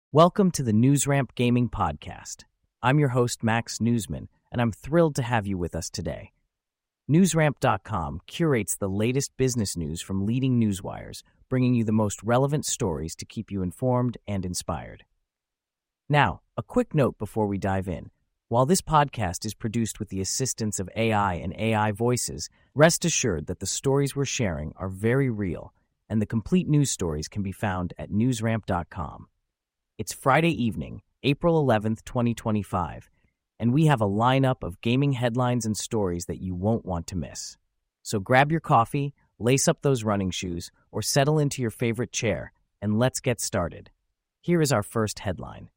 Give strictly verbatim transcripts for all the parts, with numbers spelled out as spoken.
Welcome to the NewsRamp Gaming Podcast. I'm your host, Max Newsman, and I'm thrilled to have you with us today. NewsRamp dot com curates the latest business news from leading newswires, bringing you the most relevant stories to keep you informed and inspired. Now, a quick note before we dive in. While this podcast is produced with the assistance of A I and A I voices, rest assured that the stories we're sharing are very real, and the complete news stories can be found at NewsRamp dot com. It's Friday evening, April eleventh, twenty twenty-five, and we have a lineup of gaming headlines and stories that you won't want to miss. So grab your coffee, lace up those running shoes, or settle into your favorite chair, and let's get started. Here is our first headline.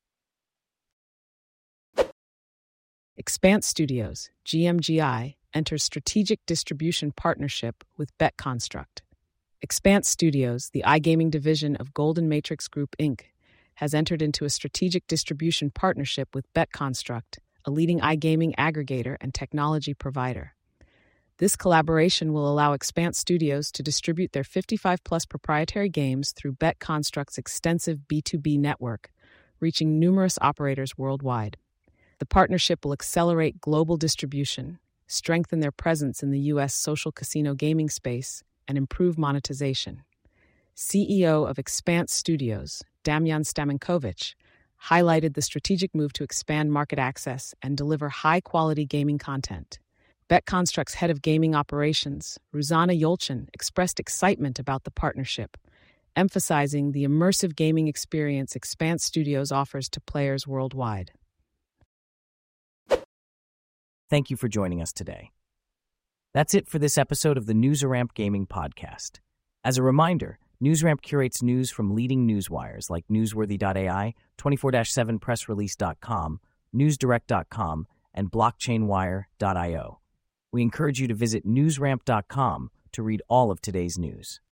Expanse Studios, G M G I, enters strategic distribution partnership with BetConstruct. Expanse Studios, the iGaming division of Golden Matrix Group, Incorporated, has entered into a strategic distribution partnership with BetConstruct, a leading iGaming aggregator and technology provider. This collaboration will allow Expanse Studios to distribute their fifty-five plus proprietary games through BetConstruct's extensive B two B network, reaching numerous operators worldwide. The partnership will accelerate global distribution, strengthen their presence in the U S social casino gaming space, and improve monetization. C E O of Expanse Studios, Damjan Stamenkovic, highlighted the strategic move to expand market access and deliver high-quality gaming content. BetConstruct's head of gaming operations, Ruzana Yolchin, expressed excitement about the partnership, emphasizing the immersive gaming experience Expanse Studios offers to players worldwide. Thank you for joining us today. That's it for this episode of the NewsRamp Gaming Podcast. As a reminder, NewsRamp curates news from leading newswires like Newsworthy dot A I, twenty-four seven press release dot com, newsdirect dot com, and blockchain wire dot io. We encourage you to visit NewsRamp dot com to read all of today's news.